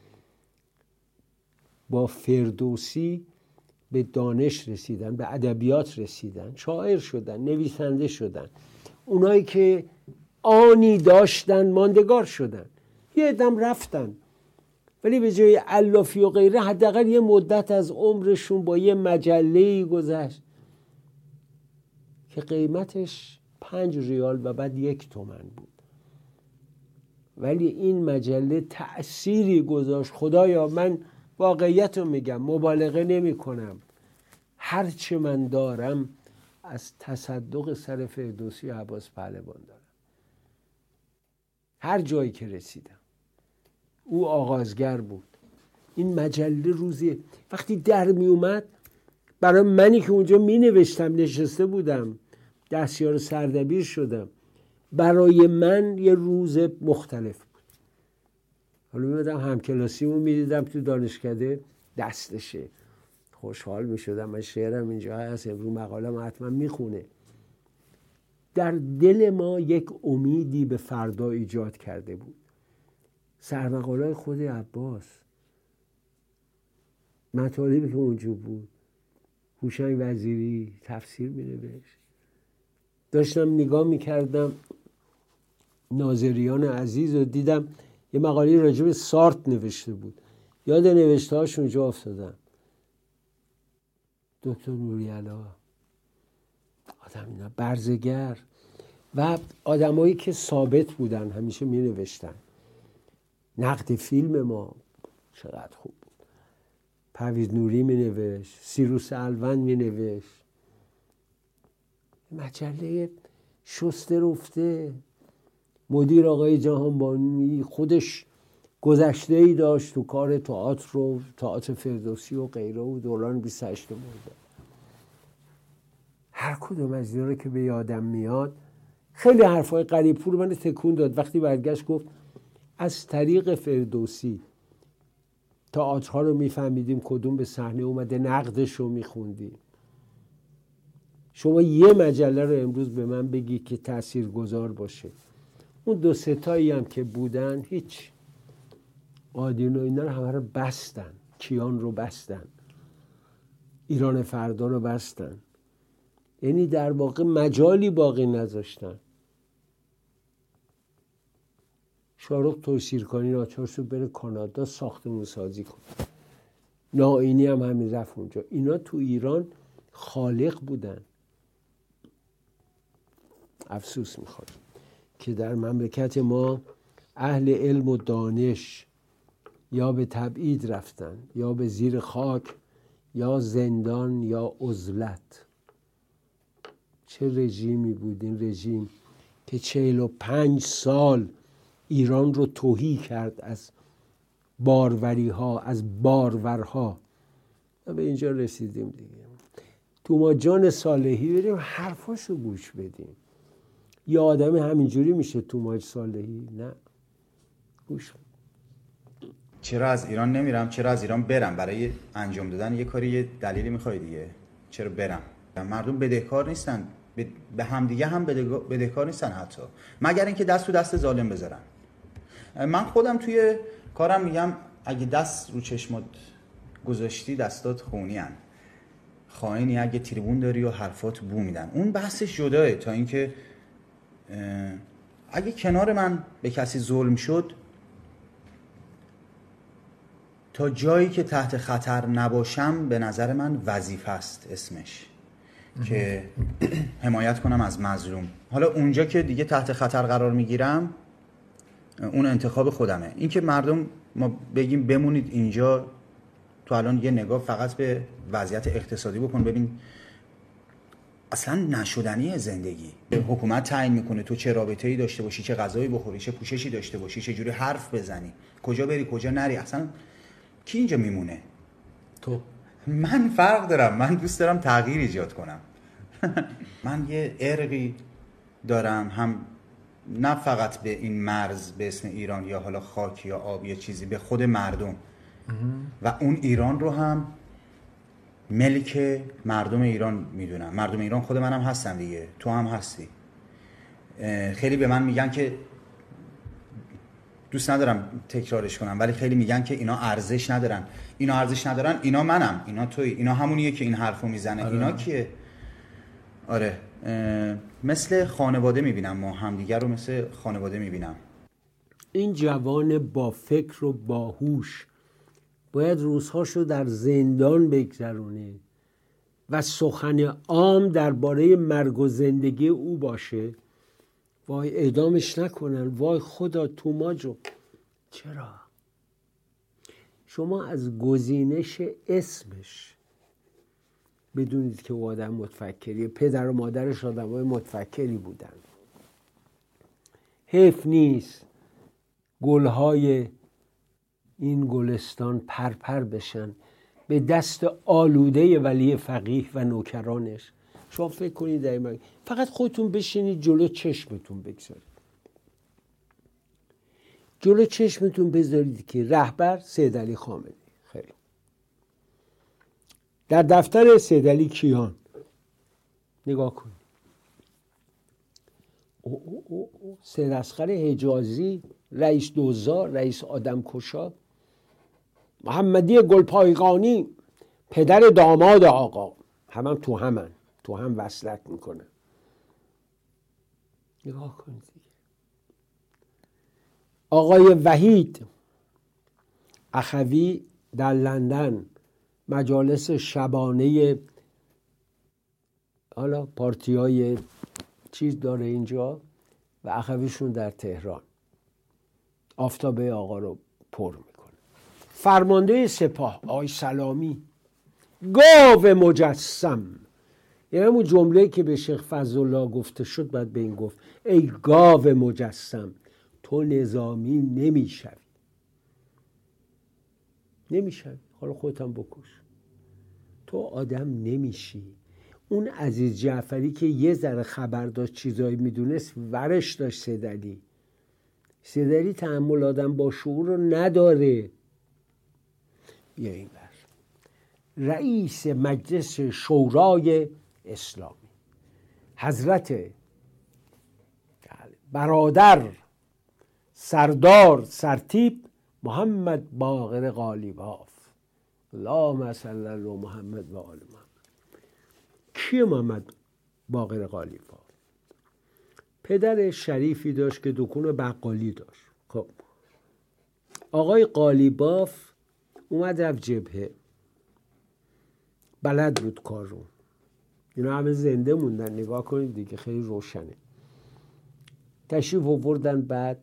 [SPEAKER 4] با فردوسی به دانش رسیدن، به ادبیات رسیدن، شاعر شدن، نویسنده شدن. اونایی که آنی داشتن ماندگار شدن. یه عدم رفتن، ولی به جای علافی و غیره حداقل یه مدت از عمرشون با یه مجله‌ای گذشت که قیمتش پنج ریال و بعد یک تومن بود، ولی این مجله تأثیری گذاشت. خدایا من واقعیت رو میگم، مبالغه نمی کنم، هرچه من دارم از تصدق سر فردوسی و عباس پهلوان دارم. هر جایی که رسیدم او آغازگر بود. این مجله روزی وقتی در می اومد، برای منی که اونجا می نوشتم، نشسته بودم، دستیار سردبیر شدم، برای من یه روز مختلف بود. حالا میمدم همکلاسیمو میدیدم تو دانشکده دستشه، خوشحال میشدم. من شعرم اینجا هست، امروز مقالم حتما میخونه. در دل ما یک امیدی به فردا ایجاد کرده بود. سرمقاله خود عباس، مطالبی که اونجا بود، هوشنگ وزیری تفسیر مینوشت. داشتم نگاه میکردم ناظریان عزیز رو دیدم، یه مقاله راجع به سارت نوشته بود، یاد نوشته هاش اونجا افتادم. دکتر نوری‌علا، آدم اینا برزگر و آدمایی که ثابت بودن همیشه می نوشتن. نقد فیلم ما چقدر خوب بود. پرویز نوری می نوشت، سیروس الوند می نوشت. مجله شسته رفته. مدیر آقای جهانبانی خودش گذشته ای داشت تو کار تئاتر و تئاتر فردوسی و غیره و دوران بیست و هشتم مرداد. هر کدوم از اینا رو که به یادم میاد، خیلی حرفای غریبپور من تکون داد. وقتی برگشت گفت از طریق فردوسی تئاترها رو میفهمیدیم کدوم به صحنه اومده، نقدش رو میخوندیم. شما یه مجله رو امروز به من بگی که تاثیرگذار باشه. اون دو ستایی هم که بودن هیچ. آدین و اینا رو همه رو بستن، کیان رو بستن، ایران فردا رو بستن. یعنی در واقع مجالی باقی نذاشتن. شارق توصیرکانی ناچار شد بره کانادا ساختمون سازی کنه. ناینی هم همین رفت اونجا. اینا تو ایران خالق بودن. افسوس میخواد که در مملکت ما اهل علم و دانش یا به تبعید رفتن یا به زیر خاک یا زندان یا عزلت. چه رژیمی بود این رژیم که چهل و پنج سال ایران رو تهی کرد از باروری ها، از بارورها. و به اینجا رسیدیم دیگه. توما جان صالحی بریم حرفاشو گوش بدیم. یه آدم همینجوری میشه توما صالحی؟ نه، گوش بدیم.
[SPEAKER 15] چرا از ایران نمیرم؟ چرا از ایران برم؟ برای انجام دادن یه کاری یه دلیلی میخوای دیگه. چرا برم؟ مردم بدهکار نیستن، به همدیگه هم بدهکار نیستن حتی، مگر اینکه دست تو دست ظالم بذارن. من خودم توی کارم میگم اگه دست رو چشمات گذاشتی دستات خونی هن. خائنی اگه تریبون داری و حرفات بو میدن. اون بحثش جداه. تا اینکه اگه کنار من به کسی ظلم شد، تا جایی که تحت خطر نباشم به نظر من وظیفه است اسمش که حمایت کنم از مظلوم. حالا اونجا که دیگه تحت خطر قرار میگیرم اون انتخاب خودمه. این که مردم ما بگیم بمونید اینجا، تو الان یه نگاه فقط به وضعیت اقتصادی بکن ببین اصلا نشدنی زندگی. حکومت تعیین میکنه تو چه رابطه‌ای داشته باشی، چه غذایی بخوری، چه پوششی داشته باشی، چه جوری حرف بزنی، کجا بری کجا نری. اصلا کی اینجا میمونه؟
[SPEAKER 11] تو.
[SPEAKER 15] من فرق دارم. من دوست دارم تغییر ایجاد کنم. من یه ارقی دارم، هم نه فقط به این مرز به اسم ایران یا حالا خاک یا آب یا چیزی، به خود مردم و اون ایران رو هم ملک مردم ایران میدونم. مردم ایران خود منم هستم دیگه، تو هم هستی. خیلی به من میگن که دوست ندارم تکرارش کنم ولی خیلی میگن که اینا ارزش ندارن. اینا ارزش ندارن؟ اینا منم، اینا توی، اینا همونیه که این حرفو میزنه. آره. اینا کیه؟ آره مثل خانواده میبینم، ما همدیگر رو مثل خانواده میبینم.
[SPEAKER 4] این جوان با فکر و باهوش باید روزهاشو در زندان بگذرونه و سخن عام درباره مرگ و زندگی او باشه. وای اعدامش نکنن، وای خدا توما جو. چرا؟ شما از گزینش اسمش بدونید که او آدم متفکریه. پدر و مادرش آدم های متفکری بودن. حیف نیست گلهای این گلستان پرپر بشن به دست آلوده ولی فقیه و نوکرانش. شما فکر کنید دائما فقط خودتون بشینید جلو چشمتون بگذارید، جلو چشمتون بذارید که رهبر سیدعلی خامنه‌ای. خیلی در دفتر سیدعلی کیان نگاه کنید. او او او او سید اصغر حجازی، رئیس دوزار، رئیس آدمکشا، محمدی گلپایگانی، پدر داماد آقا، همم تو همن تو هم وصلت میکنه. نگاه کنید دیگه. آقای وحید اخوی در لندن مجالس شبانه حالا پارتی های چیز داره اینجا و اخویشون در تهران آفتابه آقا رو پر میکنه. فرمانده سپاه آقای سلامی گاو مجسم، یعنی همون جمله که به شیخ فضلالله گفته شد باید به این گفت ای گاو مجسم تو نظامی نمیشوی. نمیشوی، حالا خودت هم بکش. تو آدم نمیشی. اون عزیز جعفری که یه ذره خبر داشت چیزایی میدونست ورش داشت. سیدعلی سیدعلی تحمل آدم با شعور رو نداره. بیا این بر رئیس مجلس شورای اسلامی حضرت برادر سردار سرتیپ محمد باقر قالیباف، اللهم صل علی محمد و آل محمد. کیه محمد باقر قالیباف؟ پدر شریفی داشت که دکون بقالی داشت. خب آقای قالیباف اومد رفت جبهه، بلد بود کار رو. اینا همه زنده موندن، نگاه کنید دیگه، خیلی روشنه. تشریف آوردن، بعد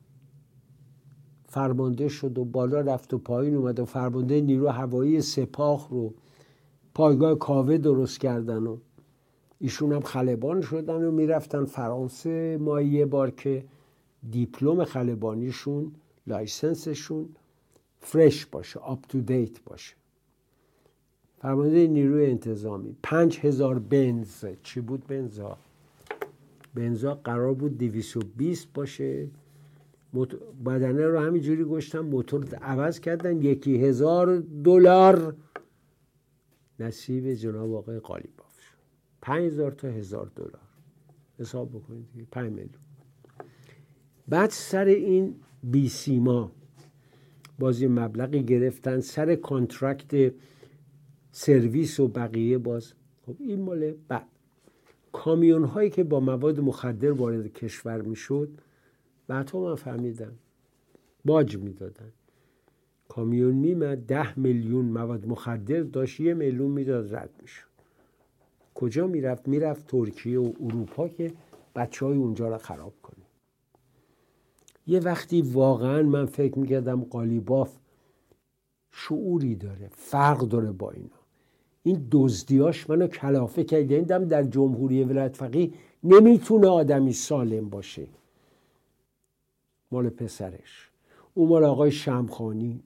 [SPEAKER 4] فرمانده شد و بالا رفت و پایین اومد و فرمانده نیرو هوایی سپاه رو پایگاه کاوه درست کردن و ایشون هم خلبان شدن و میرفتن فرانسه. ما یه بار که دیپلم خلبانیشون، لایسنسشون فرش باشه، آپ تو دیت باشه. فرمانده نیروی انتظامی پنج هزار بنز، چی بود بنزا؟ بنزا قرار بود دویست و بیست باشه، بدنه رو همینجوری گشتن، موتور عوض کردن، یکی هزار دلار نصیب جناب آقای قالیباف شد. پنج هزار تا هزار دلار حساب بکنید دیگه، پنج میلیون. بعد سر این بی سیما باز یه مبلغی گرفتن، سر کانترکت سرویس و بقیه باز. خب این ماله بعد کامیون هایی که با مواد مخدر وارد کشور میشد، بعدها من فهمیدم باج میدادن. کامیون میمد ده میلیون مواد مخدر داشت، یه میلیون میداد رد میشد. کجا میرفت؟ میرفت ترکیه و اروپا که بچه های اونجا را خراب کنه. یه وقتی واقعا من فکر میکردم قالیباف شعوری داره، فرق داره با اینا. این دزدیاش منو کلافه کرد. یعنی دم در جمهوری ولایت فقیه نمیتونه آدمی سالم باشه. مال پسرش، اون مال آقای شمخانی،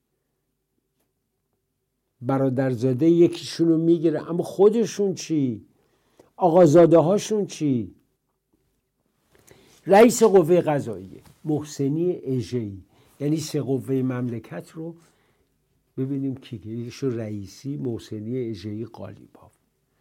[SPEAKER 4] برادرزاده یکیشونو میگیره، اما خودشون چی؟ آقازاده هاشون چی؟ رئیس قوه قضاییه محسنی اژه‌ای، یعنی سه قوه مملکت رو ببینیم کی که یکیشو رئیسی محسنی اژه‌ای قالیباف.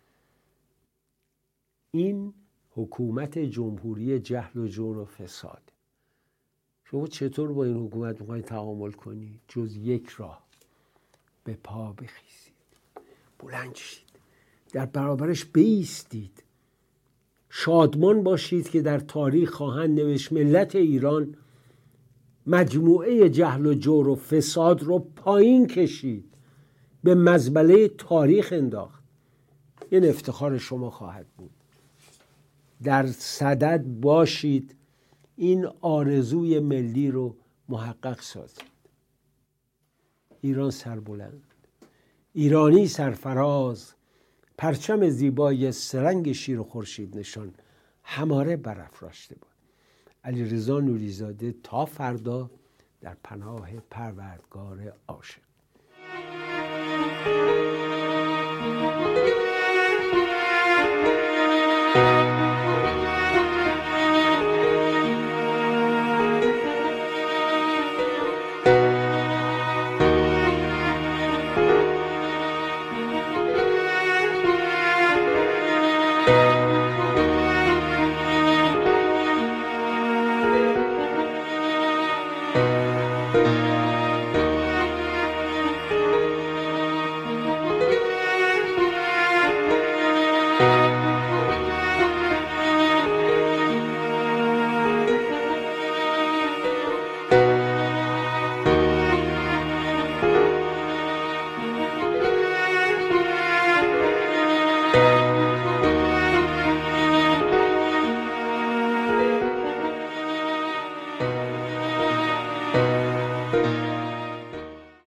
[SPEAKER 4] این حکومت جمهوری جهل و جور و فساد. شما چطور با این حکومت میخواید تعامل کنید؟ جز یک راه، به پا بخیزید، بلند شید، در برابرش بایستید، شادمان باشید که در تاریخ خواهند نوشت ملت ایران مجموعه جهل و جور و فساد رو پایین کشید، به مزبله تاریخ انداخت. این افتخار شما خواهد بود. در صدد باشید این آرزوی ملی رو محقق سازید. ایران سربلند، ایرانی سرفراز، پرچم زیبای سرنگ شیر و خورشید نشان هماره برافراشته بود. علیرضا نوری‌زاده تا فردا در پناه پروردگار عاشق.